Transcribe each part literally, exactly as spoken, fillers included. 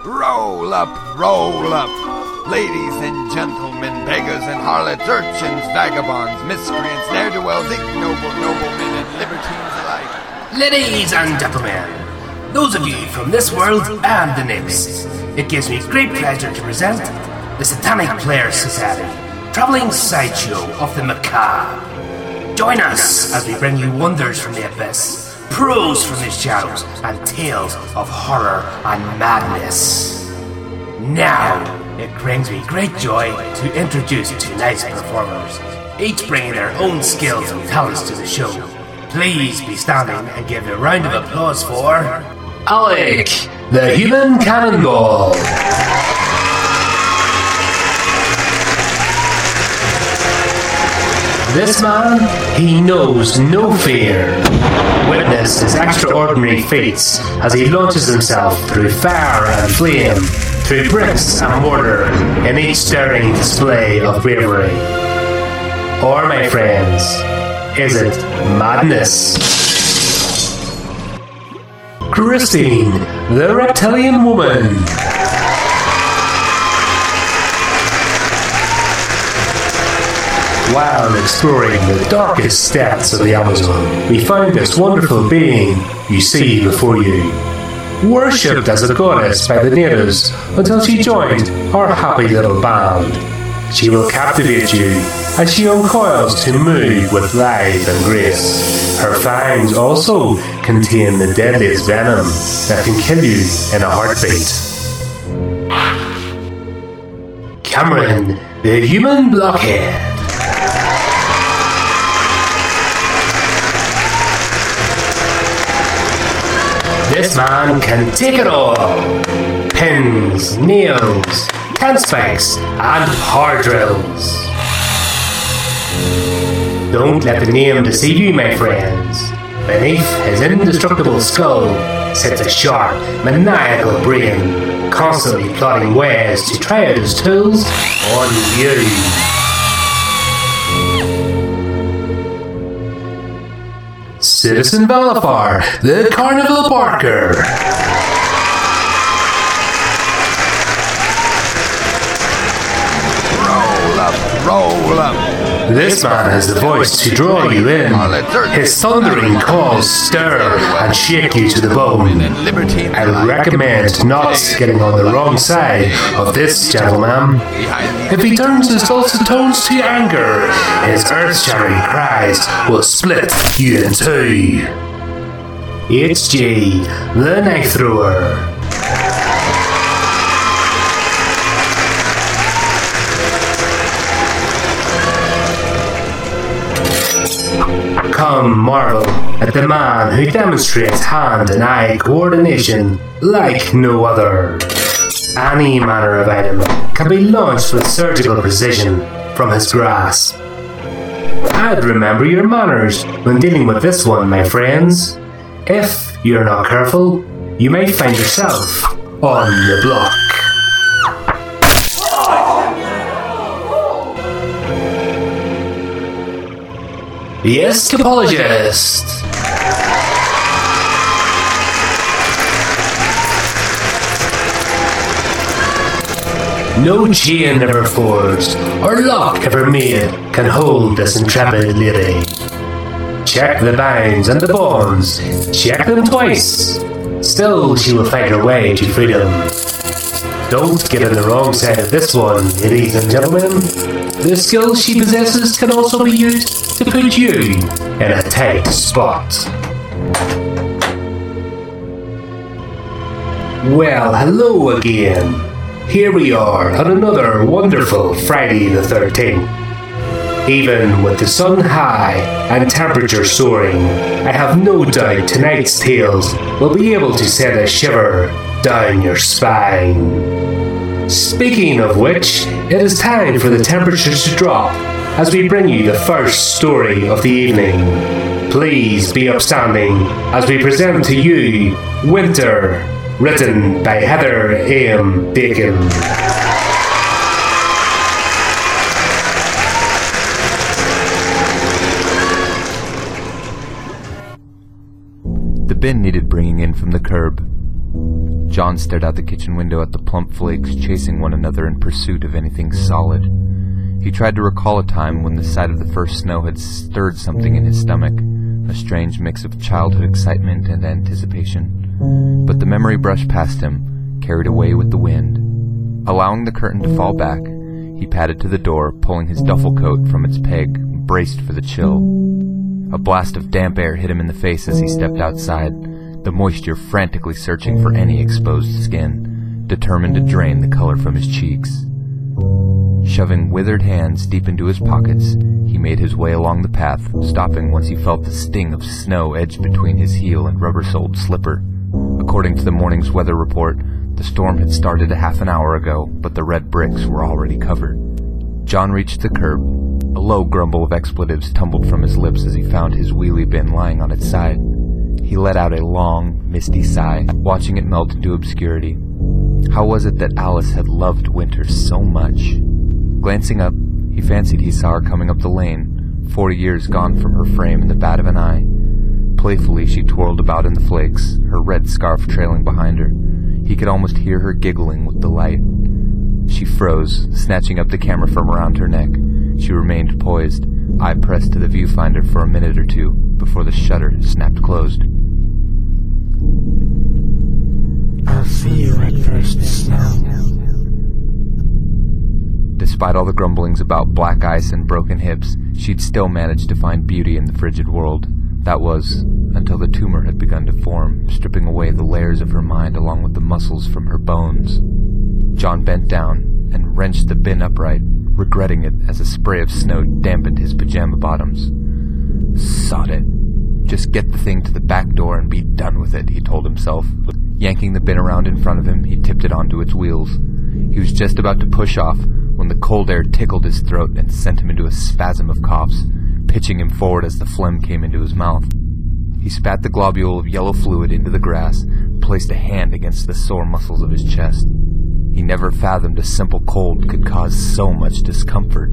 Roll up, roll up. Ladies and gentlemen, beggars and harlots, urchins, vagabonds, miscreants, ne'er-do-wells, ignoble noblemen, and libertines alike. Ladies and gentlemen, those of you from this world and the next, it gives me great pleasure to present the Satanic Players Society, travelling sideshow of the macabre. Join us as we bring you wonders from the abyss, prose from the shadows, and tales of horror and madness. Now, it brings me great joy to introduce tonight's performers, each bringing their own skills and talents to the show. Please be standing and give a round of applause for Alec, the Human Cannonball. This man, he knows no fear. Witness his extraordinary feats as he launches himself through fire and flame, through bricks and mortar, in each stirring display of bravery. Or, my friends, is it madness? Christine, the Reptilian Woman. While exploring the darkest depths of the Amazon, we found this wonderful being you see before you, worshipped as a goddess by the natives until she joined our happy little band. She will captivate you as she uncoils to move with life and grace. Her fangs also contain the deadliest venom that can kill you in a heartbeat. Cameron, the Human Blockhead. This man can take it all. Pins, nails, tent spikes, and power drills. Don't let the name deceive you, my friends. Beneath his indestructible skull sits a sharp, maniacal brain, constantly plotting ways to try out his tools on you. Citizen Valafar, the Carnival Barker. Roll up, roll up. This man has the voice to draw you in. His thundering calls stir and shake you to the bone. I recommend not getting on the wrong side of this gentleman. If he turns his dulcet tones to anger, his earth-shattering cries will split you in two. H G, the Knife Thrower. Come marvel at the man who demonstrates hand and eye coordination like no other. Any manner of item can be launched with surgical precision from his grasp. I'd remember your manners when dealing with this one, my friends. If you're not careful, you may find yourself on the block. The Escapologist. No chain ever forged or lock ever made can hold this intrepid lady. Check the binds and the bonds, check them twice. Still, she will fight her way to freedom. Don't get on the wrong side of this one, ladies and gentlemen. The skills she possesses can also be used to put you in a tight spot. Well, hello again. Here we are on another wonderful Friday the thirteenth. Even with the sun high and temperature soaring, I have no doubt tonight's tales will be able to send a shiver down your spine. Speaking of which, it is time for the temperatures to drop as we bring you the first story of the evening. Please be upstanding as we present to you Winter, written by Heather A M Bacon. The bin needed bringing in from the curb. John stared out the kitchen window at the plump flakes chasing one another in pursuit of anything solid. He tried to recall a time when the sight of the first snow had stirred something in his stomach, a strange mix of childhood excitement and anticipation. But the memory brushed past him, carried away with the wind. Allowing the curtain to fall back, he padded to the door, pulling his duffel coat from its peg, braced for the chill. A blast of damp air hit him in the face as he stepped outside, the moisture frantically searching for any exposed skin, determined to drain the color from his cheeks. Shoving withered hands deep into his pockets, he made his way along the path, stopping once he felt the sting of snow edge between his heel and rubber-soled slipper. According to the morning's weather report, the storm had started a half an hour ago, but the red bricks were already covered. John reached the curb. A low grumble of expletives tumbled from his lips as he found his wheelie bin lying on its side. He let out a long, misty sigh, watching it melt into obscurity. How was it that Alice had loved winter so much? Glancing up, he fancied he saw her coming up the lane, forty years gone from her frame in the bat of an eye. Playfully she twirled about in the flakes, her red scarf trailing behind her. He could almost hear her giggling with delight. She froze, snatching up the camera from around her neck. She remained poised, eye pressed to the viewfinder for a minute or two, before the shutter snapped closed. I'll see you at first snow. Despite all the grumblings about black ice and broken hips, she'd still managed to find beauty in the frigid world. That was, until the tumor had begun to form, stripping away the layers of her mind along with the muscles from her bones. John bent down and wrenched the bin upright, regretting it as a spray of snow dampened his pajama bottoms. Sod it. Just get the thing to the back door and be done with it, he told himself. Yanking the bin around in front of him, he tipped it onto its wheels. He was just about to push off when the cold air tickled his throat and sent him into a spasm of coughs, pitching him forward as the phlegm came into his mouth. He spat the globule of yellow fluid into the grass and placed a hand against the sore muscles of his chest. He never fathomed a simple cold could cause so much discomfort.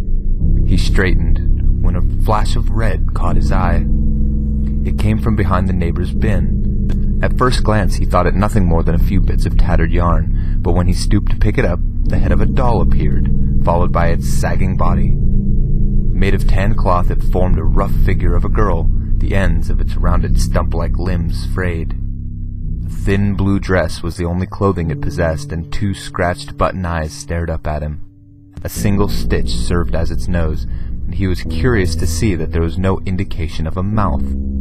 He straightened when a flash of red caught his eye. It came from behind the neighbor's bin. At first glance he thought it nothing more than a few bits of tattered yarn, but when he stooped to pick it up, the head of a doll appeared, followed by its sagging body. Made of tan cloth, it formed a rough figure of a girl, the ends of its rounded stump-like limbs frayed. A thin blue dress was the only clothing it possessed, and two scratched button eyes stared up at him. A single stitch served as its nose, and he was curious to see that there was no indication of a mouth.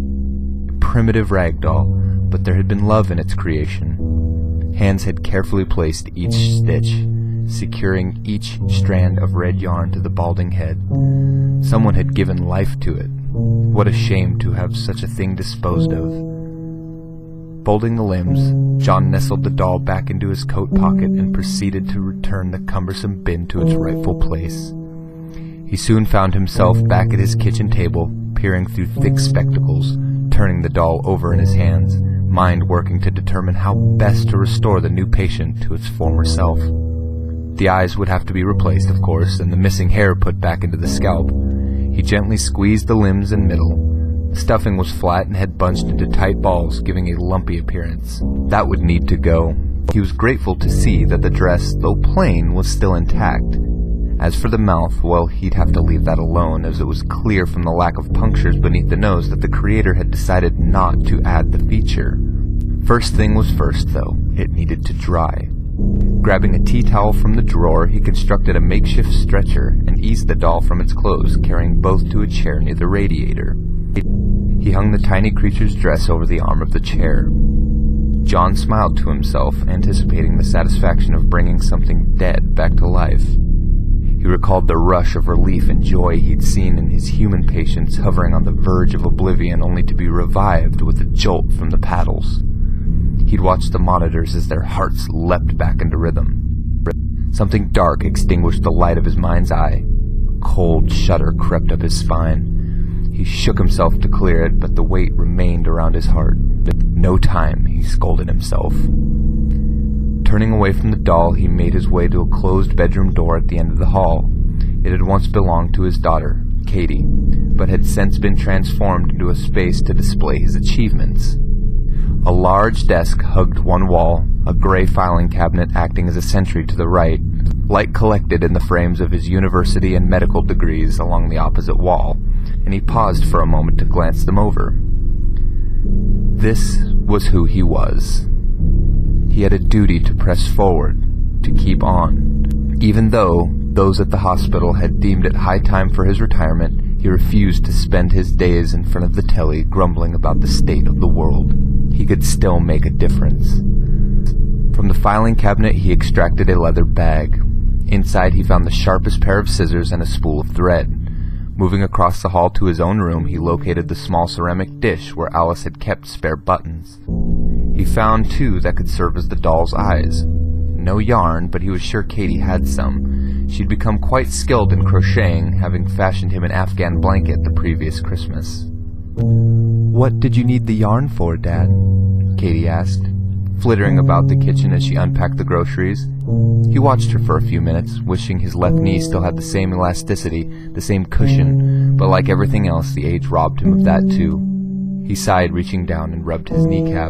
A primitive rag doll, but there had been love in its creation. Hands had carefully placed each stitch, securing each strand of red yarn to the balding head. Someone had given life to it. What a shame to have such a thing disposed of. Folding the limbs, John nestled the doll back into his coat pocket and proceeded to return the cumbersome bin to its rightful place. He soon found himself back at his kitchen table, peering through thick spectacles, turning the doll over in his hands, mind working to determine how best to restore the new patient to its former self. The eyes would have to be replaced, of course, and the missing hair put back into the scalp. He gently squeezed the limbs and middle. The stuffing was flat and had bunched into tight balls, giving a lumpy appearance. That would need to go. He was grateful to see that the dress, though plain, was still intact. As for the mouth, well, he'd have to leave that alone, as it was clear from the lack of punctures beneath the nose that the creator had decided not to add the feature. First thing was first, though. It needed to dry. Grabbing a tea towel from the drawer, he constructed a makeshift stretcher and eased the doll from its clothes, carrying both to a chair near the radiator. He hung the tiny creature's dress over the arm of the chair. John smiled to himself, anticipating the satisfaction of bringing something dead back to life. He recalled the rush of relief and joy he'd seen in his human patients hovering on the verge of oblivion only to be revived with a jolt from the paddles. He'd watched the monitors as their hearts leapt back into rhythm. Something dark extinguished the light of his mind's eye. A cold shudder crept up his spine. He shook himself to clear it, but the weight remained around his heart. No time, he scolded himself. Turning away from the doll, he made his way to a closed bedroom door at the end of the hall. It had once belonged to his daughter, Katie, but had since been transformed into a space to display his achievements. A large desk hugged one wall, a gray filing cabinet acting as a sentry to the right, light collected in the frames of his university and medical degrees along the opposite wall, and he paused for a moment to glance them over. This was who he was. He had a duty to press forward, to keep on. Even though those at the hospital had deemed it high time for his retirement, he refused to spend his days in front of the telly grumbling about the state of the world. He could still make a difference. From the filing cabinet he extracted a leather bag. Inside he found the sharpest pair of scissors and a spool of thread. Moving across the hall to his own room, he located the small ceramic dish where Alice had kept spare buttons. He found two that could serve as the doll's eyes. No yarn, but he was sure Katie had some. She'd become quite skilled in crocheting, having fashioned him an Afghan blanket the previous Christmas. "What did you need the yarn for, Dad?" Katie asked, flittering about the kitchen as she unpacked the groceries. He watched her for a few minutes, wishing his left knee still had the same elasticity, the same cushion, but like everything else, the age robbed him of that too. He sighed, reaching down and rubbed his kneecap.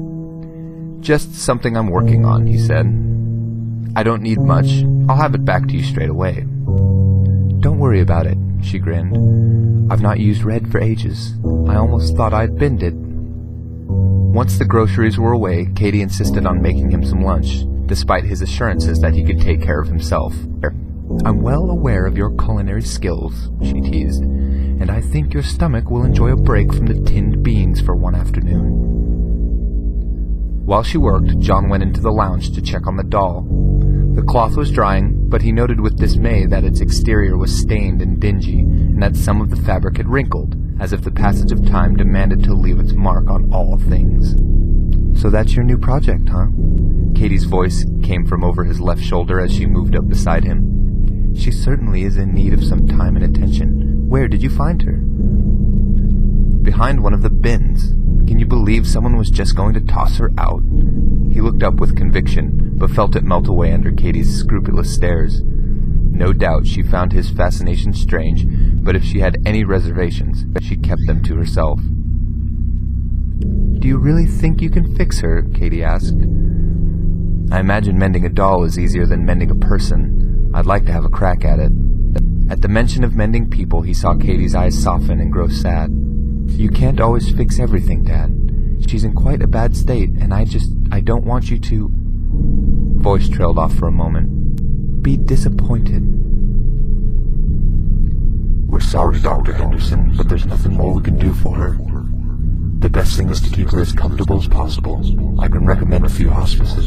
"Just something I'm working on," he said. "I don't need much. I'll have it back to you straight away." "Don't worry about it," she grinned. "I've not used red for ages. I almost thought I'd binned it." Once the groceries were away, Katie insisted on making him some lunch, despite his assurances that he could take care of himself. "I'm well aware of your culinary skills," she teased, "and I think your stomach will enjoy a break from the tinned beans for one afternoon." While she worked, John went into the lounge to check on the doll. The cloth was drying, but he noted with dismay that its exterior was stained and dingy, and that some of the fabric had wrinkled, as if the passage of time demanded to leave its mark on all things. "So that's your new project, huh?" Katie's voice came from over his left shoulder as she moved up beside him. "She certainly is in need of some time and attention. Where did you find her?" "Behind one of the bins. Can you believe someone was just going to toss her out?" He looked up with conviction, but felt it melt away under Katie's scrupulous stares. No doubt she found his fascination strange, but if she had any reservations, she kept them to herself. "Do you really think you can fix her?" Katie asked. "I imagine mending a doll is easier than mending a person. I'd like to have a crack at it." At the mention of mending people, he saw Katie's eyes soften and grow sad. "You can't always fix everything, Dad. She's in quite a bad state, and I just, I don't want you to—" Voice trailed off for a moment. "Be disappointed." "We're sorry, Doctor Henderson, but there's nothing more we can do for her. The best thing is to keep her as comfortable as possible. I can recommend a few hospices."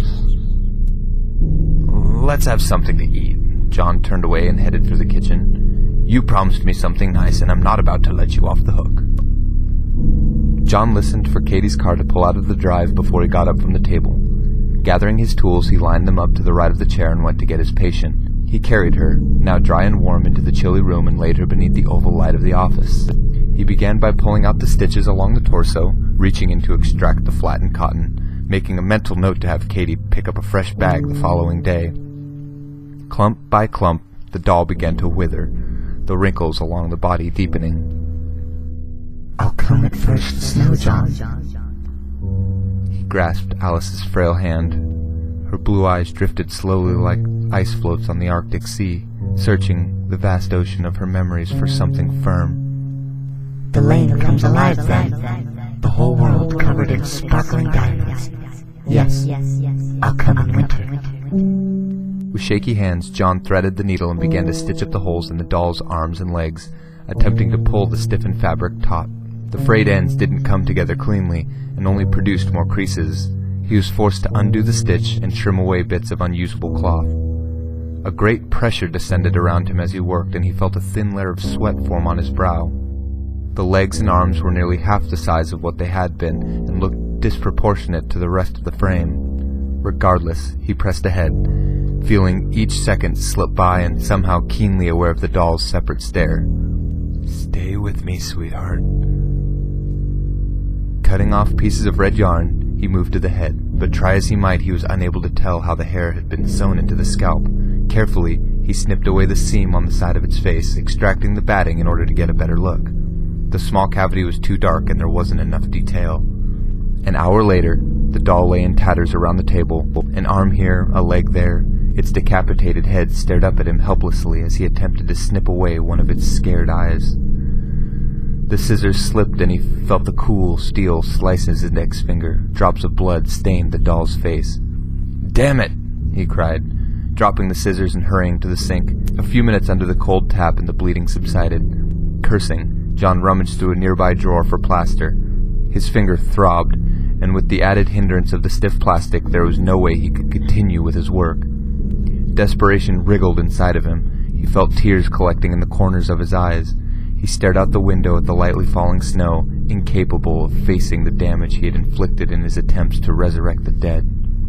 "Let's have something to eat." John turned away and headed for the kitchen. "You promised me something nice, and I'm not about to let you off the hook." John listened for Katie's car to pull out of the drive before he got up from the table. Gathering his tools, he lined them up to the right of the chair and went to get his patient. He carried her, now dry and warm, into the chilly room and laid her beneath the oval light of the office. He began by pulling out the stitches along the torso, reaching in to extract the flattened cotton, making a mental note to have Katie pick up a fresh bag the following day. Clump by clump, the doll began to wither, the wrinkles along the body deepening. "I'll come at first snow, John." He grasped Alice's frail hand. Her blue eyes drifted slowly like ice floats on the Arctic Sea, searching the vast ocean of her memories for something firm. "The lane comes alive then, the whole world covered in sparkling diamonds. Yes, I'll come in winter." With shaky hands, John threaded the needle and began to stitch up the holes in the doll's arms and legs, attempting to pull the stiffened fabric taut. The frayed ends didn't come together cleanly and only produced more creases. He was forced to undo the stitch and trim away bits of unusable cloth. A great pressure descended around him as he worked, and he felt a thin layer of sweat form on his brow. The legs and arms were nearly half the size of what they had been, and looked disproportionate to the rest of the frame. Regardless, he pressed ahead, feeling each second slip by and somehow keenly aware of the doll's separate stare. "Stay with me, sweetheart." Cutting off pieces of red yarn, he moved to the head, but try as he might, he was unable to tell how the hair had been sewn into the scalp. Carefully, he snipped away the seam on the side of its face, extracting the batting in order to get a better look. The small cavity was too dark and there wasn't enough detail. An hour later, The doll lay in tatters around the table, an arm here, a leg there. Its decapitated head stared up at him helplessly as he attempted to snip away one of its scared eyes. The scissors slipped and he felt the cool steel slice his index finger. Drops of blood stained the doll's face. "Damn it!" he cried, dropping the scissors and hurrying to the sink. A few minutes under the cold tap and the bleeding subsided. Cursing, John rummaged through a nearby drawer for plaster. His finger throbbed, and with the added hindrance of the stiff plastic, there was no way he could continue with his work. Desperation wriggled inside of him. He felt tears collecting in the corners of his eyes. He stared out the window at the lightly falling snow, incapable of facing the damage he had inflicted in his attempts to resurrect the dead.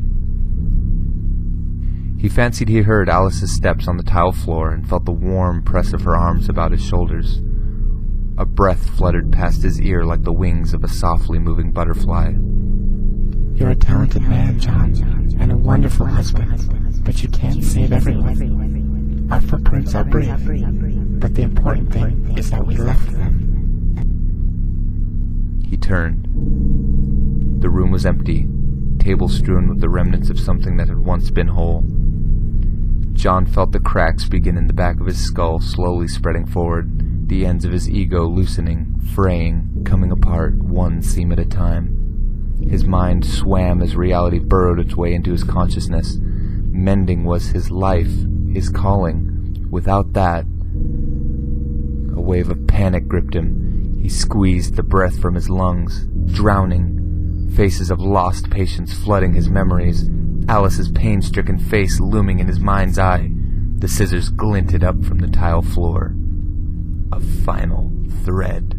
He fancied he heard Alice's steps on the tile floor and felt the warm press of her arms about his shoulders. A breath fluttered past his ear like the wings of a softly moving butterfly. You're a talented man, John, and a wonderful husband, but you can't save everyone. Our footprints are brief, but the important thing is that we left them. He turned. The room was empty, table strewn with the remnants of something that had once been whole. John felt the cracks begin in the back of his skull, slowly spreading forward, the ends of his ego loosening, fraying, coming apart, one seam at a time. His mind swam as reality burrowed its way into his consciousness. Mending was his life, his calling. Without that, a wave of panic gripped him. He squeezed the breath from his lungs, drowning. Faces of lost patients flooding his memories. Alice's pain-stricken face looming in his mind's eye. The scissors glinted up from the tile floor. A final thread.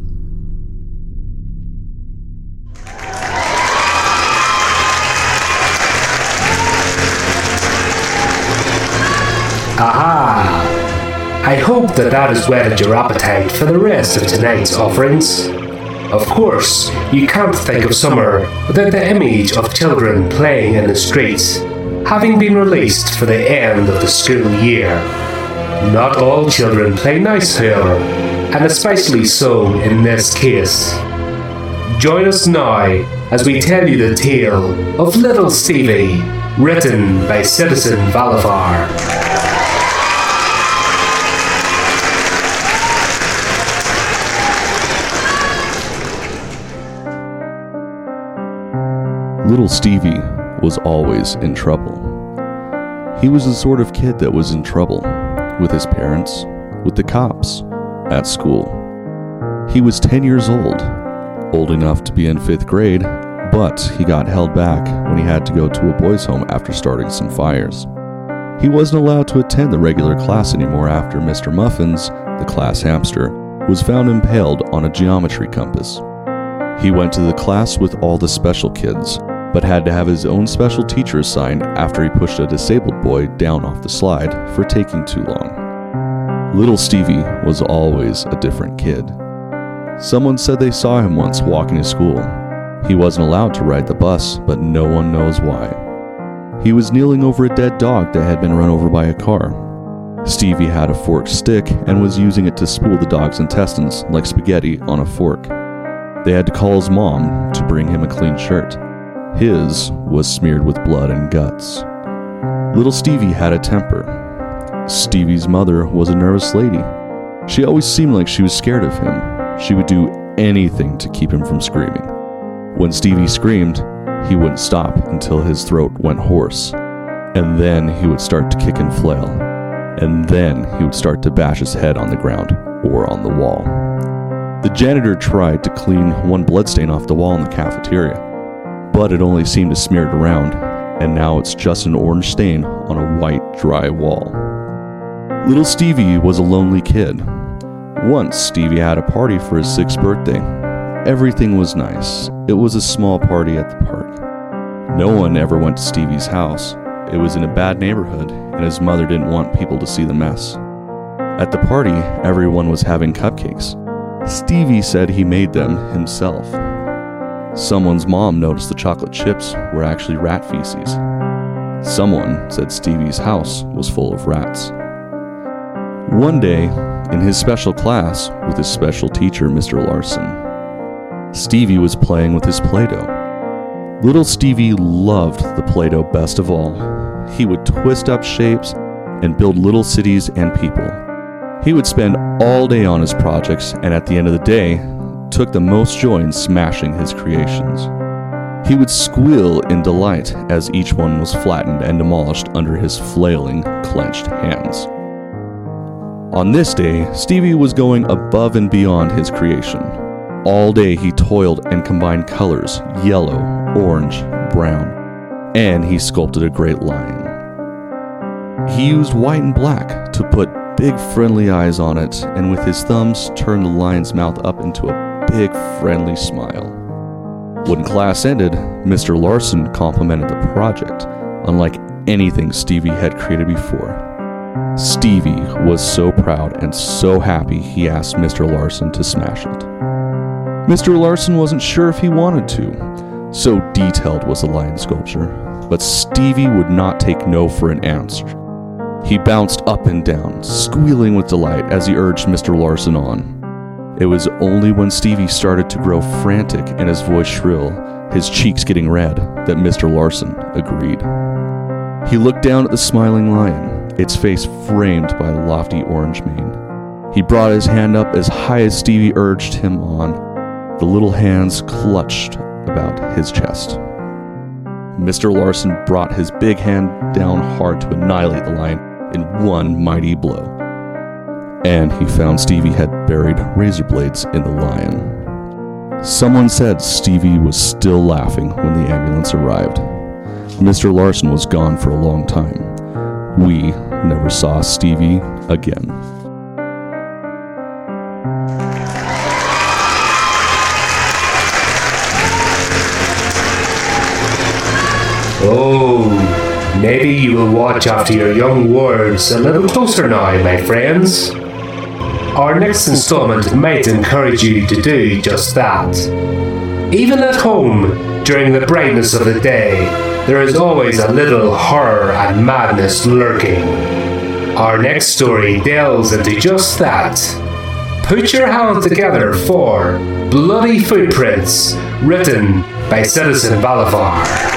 Aha! I hope that that has whetted your appetite for the rest of tonight's offerings. Of course, you can't think of summer without the image of children playing in the streets, having been released for the end of the school year. Not all children play nice, however, and especially so in this case. Join us now as we tell you the tale of Little Stevie, written by Citizen Valavar. Little Stevie was always in trouble. He was the sort of kid that was in trouble with his parents, with the cops, at school. He was ten years old, old enough to be in fifth grade, but he got held back when he had to go to a boys' home after starting some fires. He wasn't allowed to attend the regular class anymore after Mister Muffins, the class hamster, was found impaled on a geometry compass. He went to the class with all the special kids, but had to have his own special teacher assigned after he pushed a disabled boy down off the slide for taking too long. Little Stevie was always a different kid. Someone said they saw him once walking to school. He wasn't allowed to ride the bus, but no one knows why. He was kneeling over a dead dog that had been run over by a car. Stevie had a forked stick and was using it to spool the dog's intestines like spaghetti on a fork. They had to call his mom to bring him a clean shirt. His was smeared with blood and guts. Little Stevie had a temper. Stevie's mother was a nervous lady. She always seemed like she was scared of him. She would do anything to keep him from screaming. When Stevie screamed, he wouldn't stop until his throat went hoarse. And then he would start to kick and flail. And then he would start to bash his head on the ground or on the wall. The janitor tried to clean one bloodstain off the wall in the cafeteria, but it only seemed to smear it around, and now it's just an orange stain on a white, dry wall. Little Stevie was a lonely kid. Once, Stevie had a party for his sixth birthday. Everything was nice. It was a small party at the park. No one ever went to Stevie's house. It was in a bad neighborhood, and his mother didn't want people to see the mess. At the party, everyone was having cupcakes. Stevie said he made them himself. Someone's mom noticed the chocolate chips were actually rat feces. Someone said Stevie's house was full of rats. One day, in his special class with his special teacher, Mister Larson, Stevie was playing with his Play-Doh. Little Stevie loved the Play-Doh best of all. He would twist up shapes and build little cities and people. He would spend all day on his projects, and at the end of the day, took the most joy in smashing his creations. He would squeal in delight as each one was flattened and demolished under his flailing, clenched hands. On this day, Stevie was going above and beyond his creation. All day he toiled and combined colors, yellow, orange, brown, and he sculpted a great lion. He used white and black to put big friendly eyes on it, and with his thumbs turned the lion's mouth up into a big friendly smile. When class ended, Mister Larson complimented the project, unlike anything Stevie had created before. Stevie was so proud and so happy he asked Mister Larson to smash it. Mister Larson wasn't sure if he wanted to, so detailed was the lion sculpture, but Stevie would not take no for an answer. He bounced up and down, squealing with delight as he urged Mister Larson on. It was only when Stevie started to grow frantic and his voice shrill, his cheeks getting red, that Mister Larson agreed. He looked down at the smiling lion, its face framed by a lofty orange mane. He brought his hand up as high as Stevie urged him on. The little hands clutched about his chest. Mister Larson brought his big hand down hard to annihilate the lion in one mighty blow. And he found Stevie had buried razor blades in the lion. Someone said Stevie was still laughing when the ambulance arrived. Mister Larson was gone for a long time. We never saw Stevie again. Oh, maybe you will watch after your young words a little closer now, my friends. Our next installment might encourage you to do just that. Even at home, during the brightness of the day, there is always a little horror and madness lurking. Our next story delves into just that. Put your hands together for Bloody Footprints, written by Citizen Bolivar.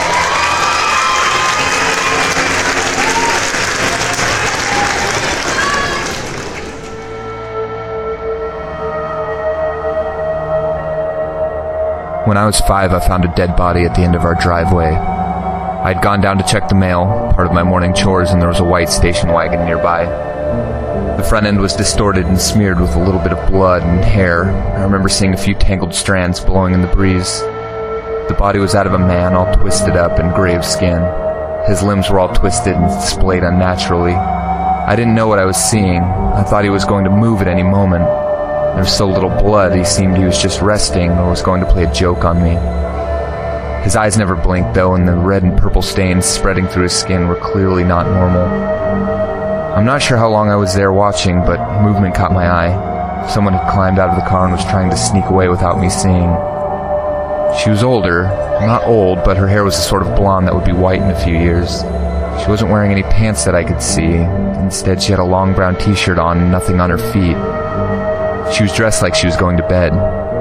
When I was five, I found a dead body at the end of our driveway. I'd gone down to check the mail, part of my morning chores, and there was a white station wagon nearby. The front end was distorted and smeared with a little bit of blood and hair. I remember seeing a few tangled strands blowing in the breeze. The body was that of a man, all twisted up and gray of skin. His limbs were all twisted and splayed unnaturally. I didn't know what I was seeing. I thought he was going to move at any moment. There was so little blood, he seemed he was just resting or was going to play a joke on me. His eyes never blinked, though, and the red and purple stains spreading through his skin were clearly not normal. I'm not sure how long I was there watching, but movement caught my eye. Someone had climbed out of the car and was trying to sneak away without me seeing. She was older, not old, but her hair was the sort of blonde that would be white in a few years. She wasn't wearing any pants that I could see. Instead, she had a long brown t-shirt on and nothing on her feet. She was dressed like she was going to bed.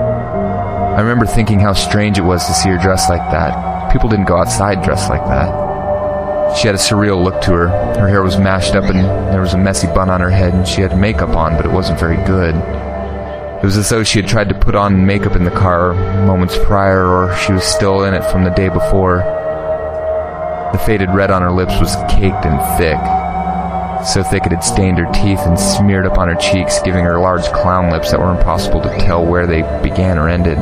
I remember thinking how strange it was to see her dressed like that. People didn't go outside dressed like that. She had a surreal look to her. Her hair was mashed up and there was a messy bun on her head, and she had makeup on, but it wasn't very good. It was as though she had tried to put on makeup in the car moments prior, or she was still in it from the day before. The faded red on her lips was caked and thick. So thick it had stained her teeth and smeared up on her cheeks, giving her large clown lips that were impossible to tell where they began or ended.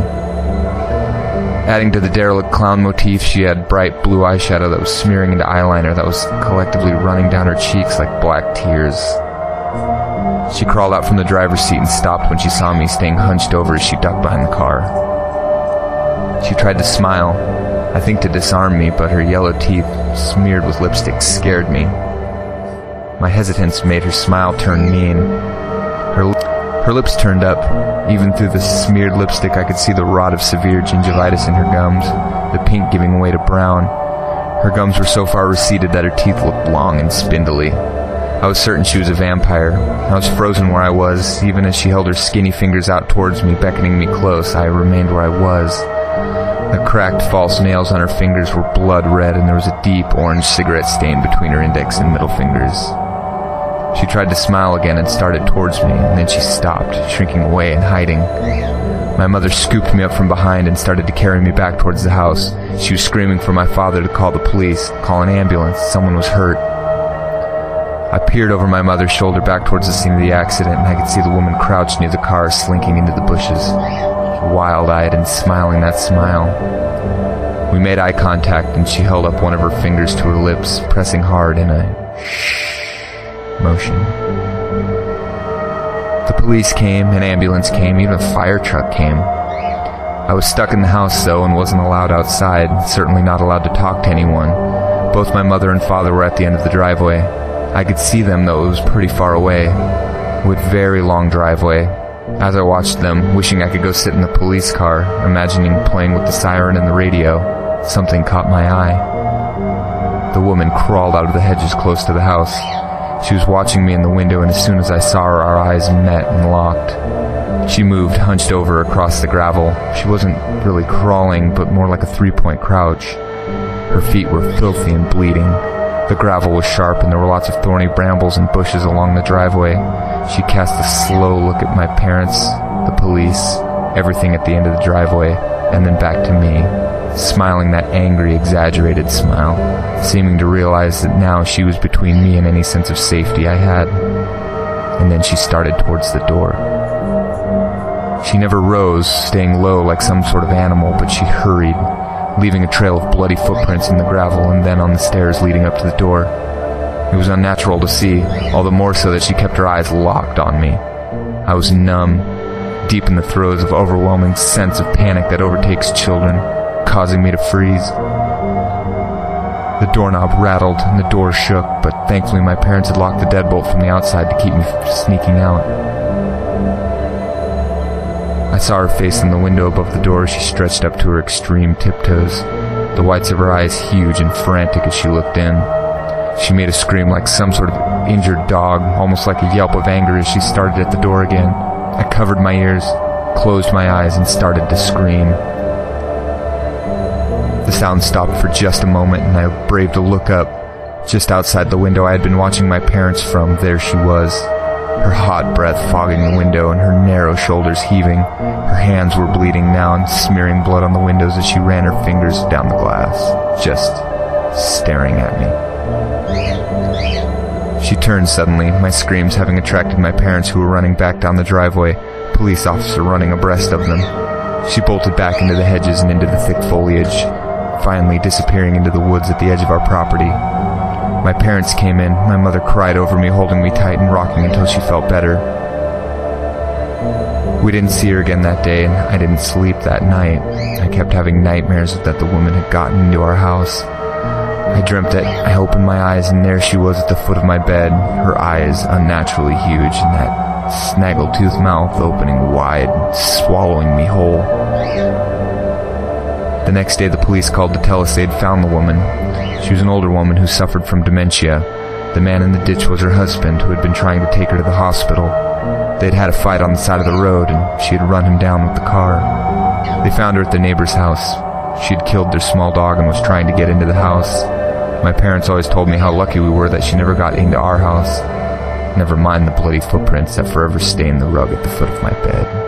Adding to the derelict clown motif, she had bright blue eyeshadow that was smearing into eyeliner that was collectively running down her cheeks like black tears. She crawled out from the driver's seat and stopped when she saw me, staying hunched over as she ducked behind the car. She tried to smile, I think to disarm me, but her yellow teeth, smeared with lipstick, scared me. My hesitance made her smile turn mean. Her, her lips turned up. Even through the smeared lipstick, I could see the rot of severe gingivitis in her gums, the pink giving way to brown. Her gums were so far receded that her teeth looked long and spindly. I was certain she was a vampire. I was frozen where I was. Even as she held her skinny fingers out towards me, beckoning me close, I remained where I was. The cracked false nails on her fingers were blood red, and there was a deep orange cigarette stain between her index and middle fingers. She tried to smile again and started towards me, and then she stopped, shrinking away and hiding. My mother scooped me up from behind and started to carry me back towards the house. She was screaming for my father to call the police, call an ambulance. Someone was hurt. I peered over my mother's shoulder back towards the scene of the accident, and I could see the woman crouched near the car, slinking into the bushes, wild-eyed and smiling that smile. We made eye contact, and she held up one of her fingers to her lips, pressing hard in a shh motion. The police came, an ambulance came, even a fire truck came. I was stuck in the house, though, and wasn't allowed outside, certainly not allowed to talk to anyone. Both my mother and father were at the end of the driveway. I could see them, though it was pretty far away, with very long driveway. As I watched them, wishing I could go sit in the police car, imagining playing with the siren and the radio, something caught my eye. The woman crawled out of the hedges close to the house. She was watching me in the window, and as soon as I saw her, our eyes met and locked. She moved, hunched over across the gravel. She wasn't really crawling, but more like a three-point crouch. Her feet were filthy and bleeding. The gravel was sharp, and there were lots of thorny brambles and bushes along the driveway. She cast a slow look at my parents, the police, everything at the end of the driveway, and then back to me, smiling that angry, exaggerated smile, seeming to realize that now she was between me and any sense of safety I had. And then she started towards the door. She never rose, staying low like some sort of animal, but she hurried, leaving a trail of bloody footprints in the gravel and then on the stairs leading up to the door. It was unnatural to see, all the more so that she kept her eyes locked on me. I was numb, deep in the throes of overwhelming sense of panic that overtakes children, causing me to freeze. The doorknob rattled and the door shook, but thankfully my parents had locked the deadbolt from the outside to keep me from sneaking out. I saw her face in the window above the door as she stretched up to her extreme tiptoes, the whites of her eyes huge and frantic as she looked in. She made a scream like some sort of injured dog, almost like a yelp of anger as she started at the door again. I covered my ears, closed my eyes, and started to scream. The sound stopped for just a moment, and I braved to look up. Just outside the window I had been watching my parents from, there she was, her hot breath fogging the window and her narrow shoulders heaving. Her hands were bleeding now and smearing blood on the windows as she ran her fingers down the glass, just staring at me. She turned suddenly, my screams having attracted my parents who were running back down the driveway, a police officer running abreast of them. She bolted back into the hedges and into the thick foliage, finally disappearing into the woods at the edge of our property. My parents came in. My mother cried over me, holding me tight and rocking until she felt better. We didn't see her again that day, and I didn't sleep that night. I kept having nightmares that the woman had gotten into our house. I dreamt that I opened my eyes, and there she was at the foot of my bed, her eyes unnaturally huge, and that snaggletooth mouth opening wide, swallowing me whole. The next day the police called to tell us they'd found the woman. She was an older woman who suffered from dementia. The man in the ditch was her husband, who had been trying to take her to the hospital. They'd had a fight on the side of the road, and she had run him down with the car. They found her at the neighbor's house. She had killed their small dog and was trying to get into the house. My parents always told me how lucky we were that she never got into our house. Never mind the bloody footprints that forever stained the rug at the foot of my bed.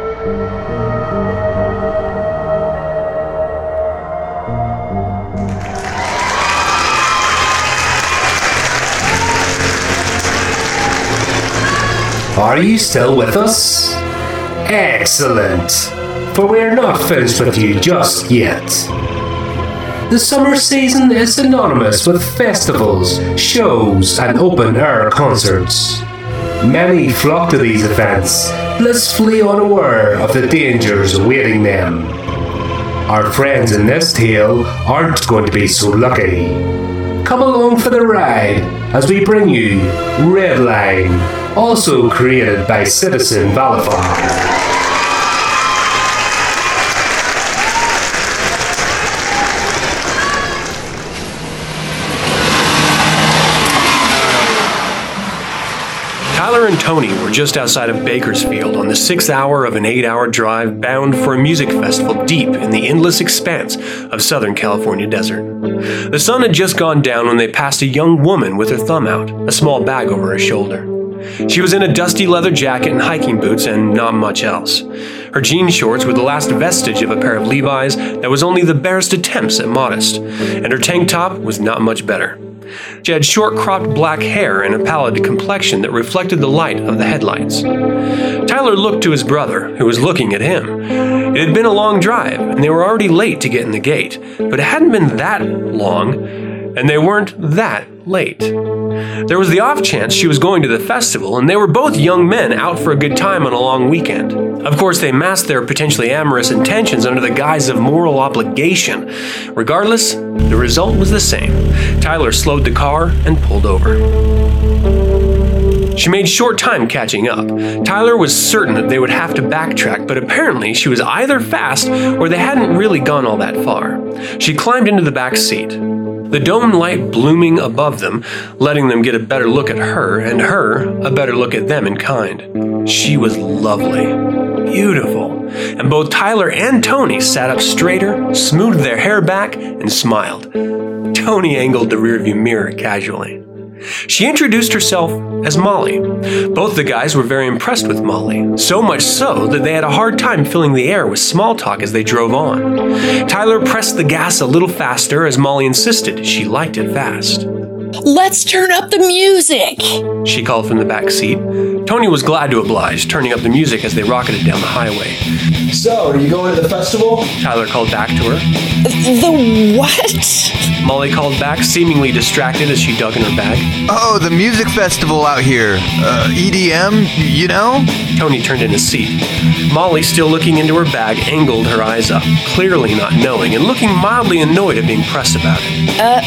Are you still with us? Excellent, for we are not finished with you just yet. The summer season is synonymous with festivals, shows, and open-air concerts. Many flock to these events, blissfully unaware of the dangers awaiting them. Our friends in this tale aren't going to be so lucky. Come along for the ride as we bring you Red Line, also created by Citizen Valify. Tyler and Tony were just outside of Bakersfield on the sixth hour of an eight-hour drive bound for a music festival deep in the endless expanse of Southern California desert. The sun had just gone down when they passed a young woman with her thumb out, a small bag over her shoulder. She was in a dusty leather jacket and hiking boots and not much else. Her jean shorts were the last vestige of a pair of Levi's that was only the barest attempts at modest, and her tank top was not much better. She had short-cropped black hair and a pallid complexion that reflected the light of the headlights. Tyler looked to his brother, who was looking at him. It had been a long drive, and they were already late to get in the gate, but it hadn't been that long, and they weren't that late. There was the off chance she was going to the festival, and they were both young men out for a good time on a long weekend. Of course, they masked their potentially amorous intentions under the guise of moral obligation. Regardless, the result was the same. Tyler slowed the car and pulled over. She made short time catching up. Tyler was certain that they would have to backtrack, but apparently she was either fast or they hadn't really gone all that far. She climbed into the back seat, the dome light blooming above them, letting them get a better look at her, and her a better look at them in kind. She was lovely, beautiful, and both Tyler and Tony sat up straighter, smoothed their hair back, and smiled. Tony angled the rearview mirror casually. She introduced herself as Molly. Both the guys were very impressed with Molly, so much so that they had a hard time filling the air with small talk as they drove on. Tyler pressed the gas a little faster as Molly insisted she liked it fast. "Let's turn up the music," she called from the back seat. Tony was glad to oblige, turning up the music as they rocketed down the highway. "So, are you going to the festival?" Tyler called back to her. "The what?" Molly called back, seemingly distracted as she dug in her bag. Oh, the music festival out here. Uh, E D M, you know? Tony turned in his seat. Molly, still looking into her bag, angled her eyes up, clearly not knowing and looking mildly annoyed at being pressed about it. Uh,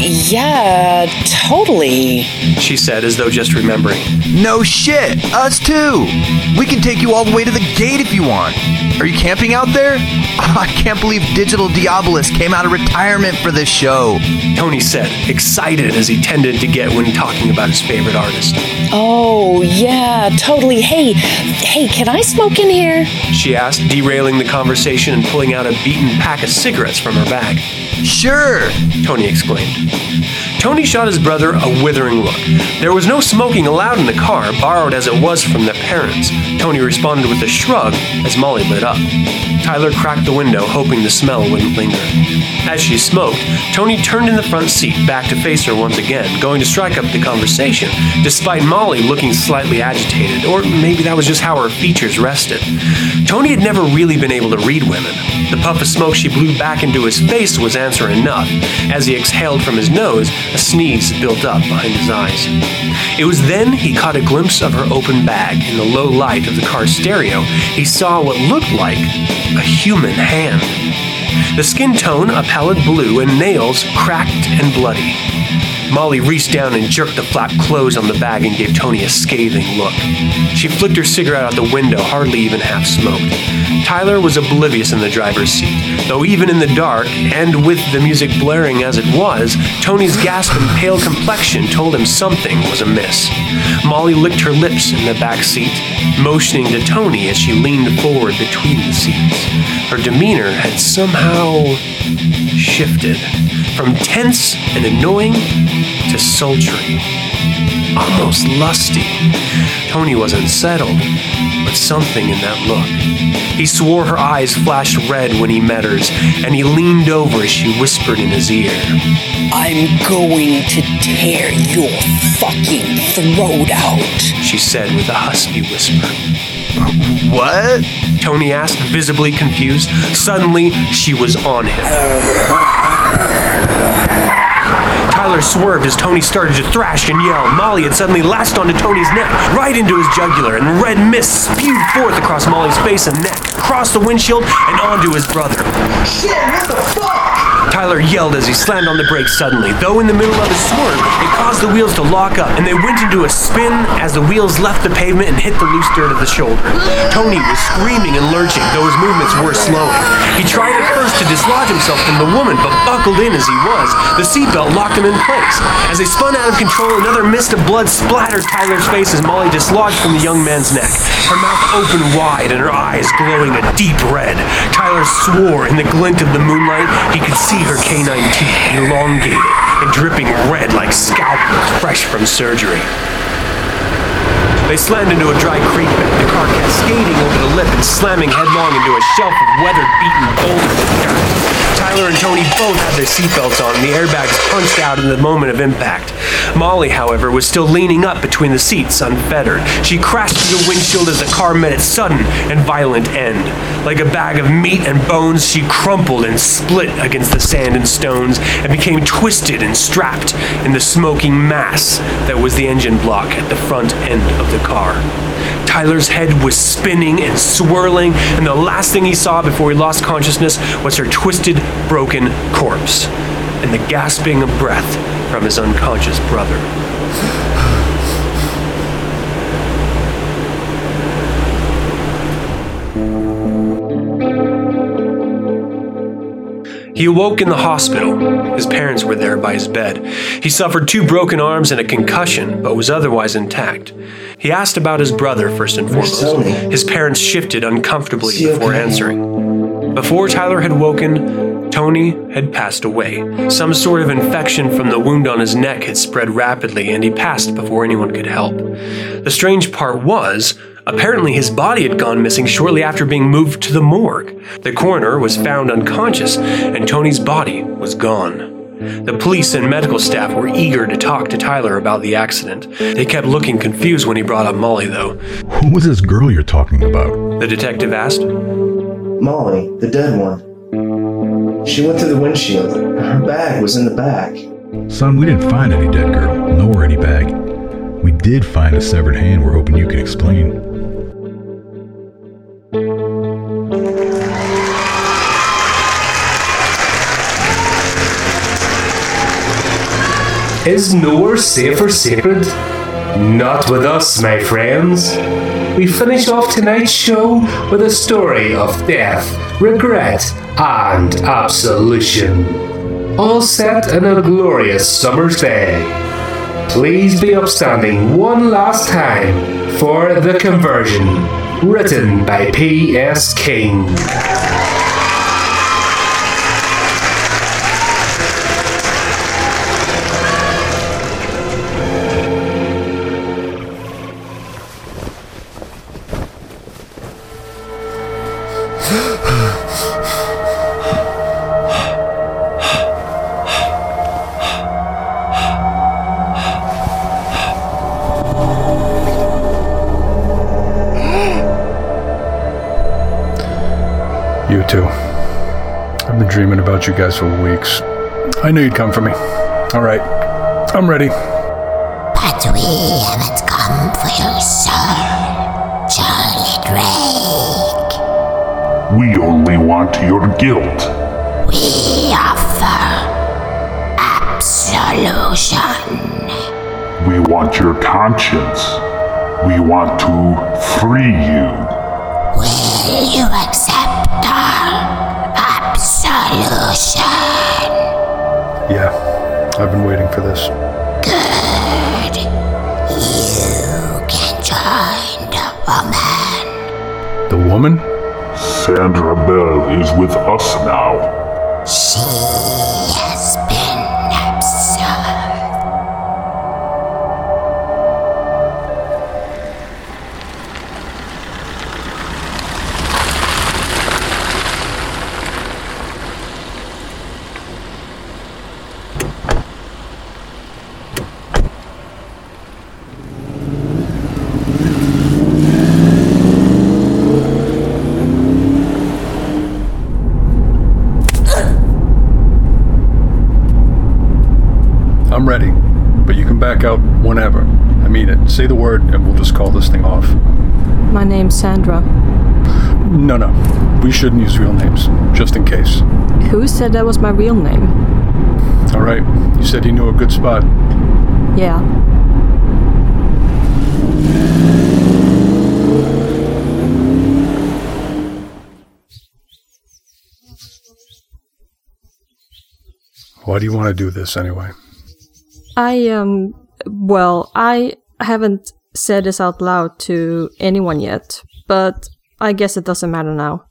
yeah, totally, she said as though just remembering. No shit, us too. We can take you all the way to the gate if you want. Are you camping out there? Oh, I can't believe Digital Diabolist came out of retirement for this show, Tony said, excited as he tended to get when talking about his favorite artist. Oh, yeah, totally. Hey, hey, can I smoke in here? She asked, derailing the conversation and pulling out a beaten pack of cigarettes from her bag. Sure, Tony exclaimed. Tony shot his brother a withering look. There was no smoking allowed in the car, borrowed as it was from their parents. Tony responded with a shrug as Molly lit up. Tyler cracked the window, hoping the smell wouldn't linger. As she smoked, Tony turned in the front seat, back to face her once again, going to strike up the conversation, despite Molly looking slightly agitated, or maybe that was just how her features rested. Tony had never really been able to read women. The puff of smoke she blew back into his face was answer enough. As he exhaled from his nose, a sneeze built up behind his eyes. It was then he caught a glimpse of her open bag. In the low light of the car's stereo, he saw what looked like a human hand. The skin tone a pallid blue and nails cracked and bloody. Molly reached down and jerked the flap closed on the bag and gave Tony a scathing look. She flicked her cigarette out the window, hardly even half smoked. Tyler was oblivious in the driver's seat, though even in the dark, and with the music blaring as it was, Tony's gasp and pale complexion told him something was amiss. Molly licked her lips in the back seat, motioning to Tony as she leaned forward between the seats. Her demeanor had somehow shifted from tense and annoying to sultry, almost lusty. Tony was unsettled, but something in that look. He swore her eyes flashed red when he met hers, and he leaned over as she whispered in his ear. "I'm going to tear your fucking throat out," she said with a husky whisper. What? Tony asked, visibly confused. Suddenly, she was on him. Tyler swerved as Tony started to thrash and yell. Molly had suddenly lashed onto Tony's neck, right into his jugular, and red mist spewed forth across Molly's face and neck, across the windshield, and onto his brother. Shit, what the fuck? Tyler yelled as he slammed on the brakes suddenly. Though in the middle of his swerve, it caused caused the wheels to lock up, and they went into a spin as the wheels left the pavement and hit the loose dirt of the shoulder. Tony was screaming and lurching, though his movements were slowing. He tried at first to dislodge himself from the woman, but buckled in as he was. The seatbelt locked him in place. As they spun out of control, another mist of blood splattered Tyler's face as Molly dislodged from the young man's neck. Her mouth opened wide and her eyes glowing a deep red. Tyler swore in the glint of the moonlight he could see her canine teeth elongated and dripping red like scalpels fresh from surgery. They slammed into a dry creek bed, the car cascading over the lip and slamming headlong into a shelf of weather-beaten boulders in the dirt. Tyler and Tony both had their seatbelts on, and the airbags punched out in the moment of impact. Molly, however, was still leaning up between the seats, unfettered. She crashed through the windshield as the car met its sudden and violent end. Like a bag of meat and bones, she crumpled and split against the sand and stones and became twisted and strapped in the smoking mass that was the engine block at the front end of the car. Tyler's head was spinning and swirling, and the last thing he saw before he lost consciousness was her twisted, broken corpse and the gasping of breath from his unconscious brother. He awoke in the hospital. His parents were there by his bed. He suffered two broken arms and a concussion, but was otherwise intact. He asked about his brother first and foremost. His parents shifted uncomfortably before answering. Before Tyler had woken, Tony had passed away. Some sort of infection from the wound on his neck had spread rapidly, and he passed before anyone could help. The strange part was, apparently his body had gone missing shortly after being moved to the morgue. The coroner was found unconscious, and Tony's body was gone. The police and medical staff were eager to talk to Tyler about the accident. They kept looking confused when he brought up Molly, though. Who was this girl you're talking about? The detective asked. Molly, the dead one. She went through the windshield. Her bag was in the back. Son, we didn't find any dead girl, nor any bag. We did find a severed hand we're hoping you can explain. Is nowhere safe or sacred? Not with us, my friends. We finish off tonight's show with a story of death, regret, and absolution. All set in a glorious summer's day. Please be upstanding one last time for The Conversion, written by P S King. You too. I've been dreaming about you guys for weeks. I knew you'd come for me. All right, I'm ready. But we haven't come for you, sir. Charlie Drake. We only want your guilt. We offer absolution. We want your conscience. We want to free you. Will you accept our absolution? Yeah, I've been waiting for this. Good. You can join the woman. The woman? Sandra Bell is with us now. She has been absorbed. I'm ready, but you can back out whenever. I mean it. Say the word and we'll just call this thing off. My name's Sandra. No, no. We shouldn't use real names, just in case. Who said that was my real name? All right. You said you knew a good spot. Yeah. Why do you want to do this anyway? I, um, well, I haven't said this out loud to anyone yet, but I guess it doesn't matter now.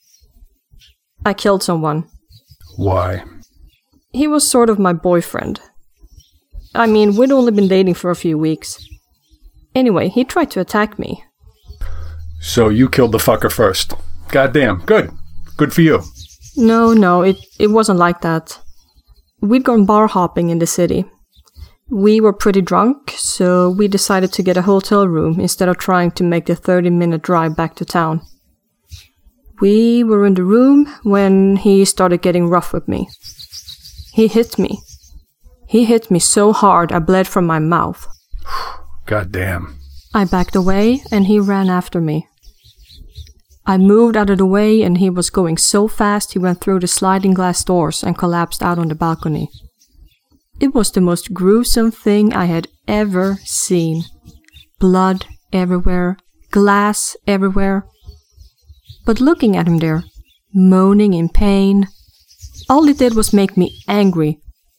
I killed someone. Why? He was sort of my boyfriend. I mean, we'd only been dating for a few weeks. Anyway, he tried to attack me. So you killed the fucker first. Goddamn, good. Good for you. No, no, it, it wasn't like that. We'd gone bar hopping in the city. We were pretty drunk, so we decided to get a hotel room instead of trying to make the thirty-minute drive back to town. We were in the room when he started getting rough with me. He hit me. He hit me so hard I bled from my mouth. Goddamn. I backed away and he ran after me. I moved out of the way and he was going so fast he went through the sliding glass doors and collapsed out on the balcony. It was the most gruesome thing I had ever seen. Blood everywhere, glass everywhere. But looking at him there, moaning in pain, all it did was make me angry.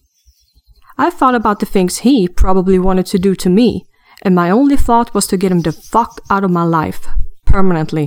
I thought about the things he probably wanted to do to me, and my only thought was to get him the fuck out of my life, permanently.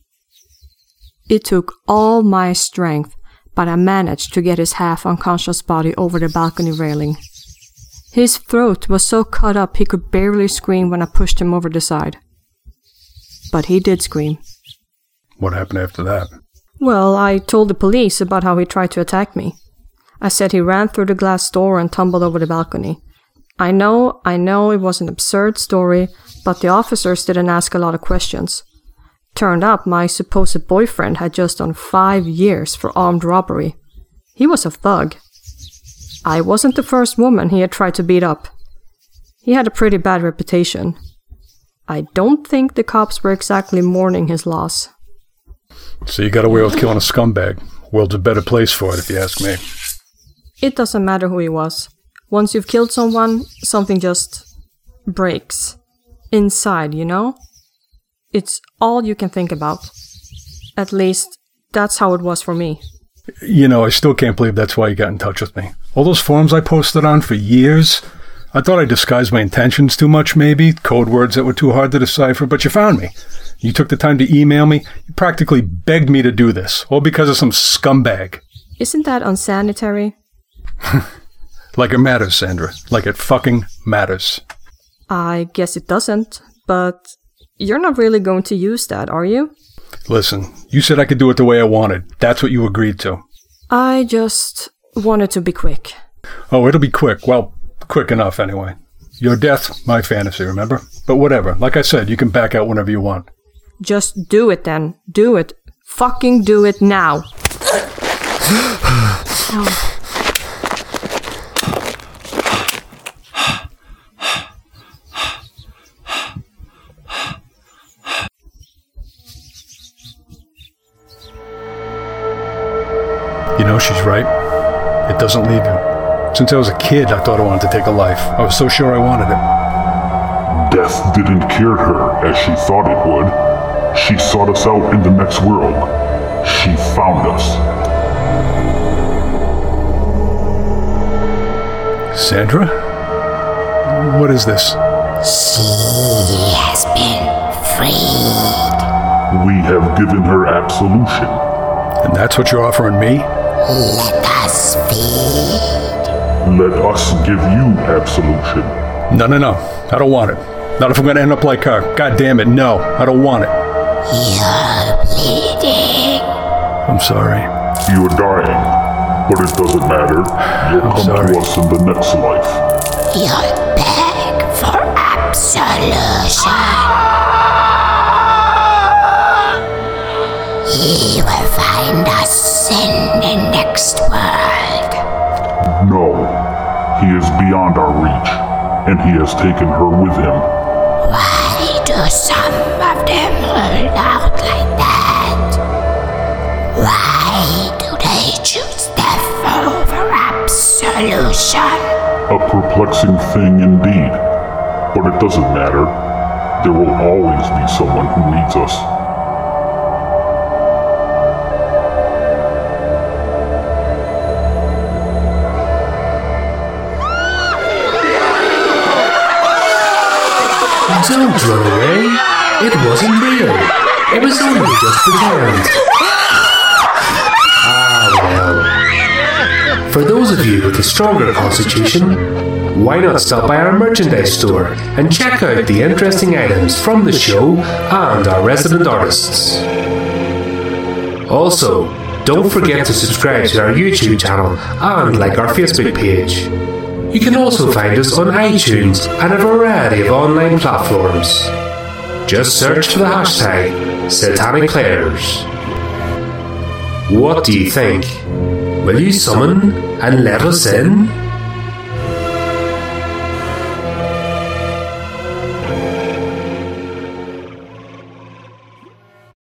It took all my strength, but I managed to get his half-unconscious body over the balcony railing. His throat was so cut up he could barely scream when I pushed him over the side. But he did scream. What happened after that? Well, I told the police about how he tried to attack me. I said he ran through the glass door and tumbled over the balcony. I know, I know it was an absurd story, but the officers didn't ask a lot of questions. Turned up, my supposed boyfriend had just done five years for armed robbery. He was a thug. I wasn't the first woman he had tried to beat up. He had a pretty bad reputation. I don't think the cops were exactly mourning his loss. So you got away with killing a scumbag. World's a better place for it, if you ask me. It doesn't matter who he was. Once you've killed someone, something just breaks. Inside, you know? It's all you can think about. At least, that's how it was for me. You know, I still can't believe that's why you got in touch with me. All those forums I posted on for years, I thought I disguised my intentions too much, maybe. Code words that were too hard to decipher, but you found me. You took the time to email me. You practically begged me to do this, all because of some scumbag. Isn't that unsanitary? Like it matters, Sandra. Like it fucking matters. I guess it doesn't, but you're not really going to use that, are you? Listen, you said I could do it the way I wanted. That's what you agreed to. I just wanted to be quick. Oh, it'll be quick. Well, quick enough anyway. Your death, my fantasy, remember? But whatever. Like I said, you can back out whenever you want. Just do it then. Do it. Fucking do it now. Oh. You know, she's right. It doesn't leave you. Since I was a kid, I thought I wanted to take a life. I was so sure I wanted it. Death didn't cure her as she thought it would. She sought us out in the next world. She found us. Sandra? What is this? She has been freed. We have given her absolution. And that's what you're offering me? Let us feed. Let us give you absolution. No, no, no. I don't want it. Not if I'm gonna end up like her. God damn it, no. I don't want it. You're bleeding. I'm sorry. You're dying, but it doesn't matter. You'll I'm come sorry. to us in the next life. You'll beg for absolution. He will find us in the next world. No, he is beyond our reach, and he has taken her with him. Why do some of them hold out like that? Why do they choose death over absolution? solution. A perplexing thing indeed. But it doesn't matter. There will always be someone who needs us. Don't run away. It wasn't real. It was only just pretend. Ah, well. For those of you with a stronger constitution, why not stop by our merchandise store and check out the interesting items from the show and our resident artists. Also, don't forget to subscribe to our YouTube channel and like our Facebook page. You can also find us on iTunes and a variety of online platforms. Just search for the hashtag Satanic Players. What do you think? Will you summon and let us in?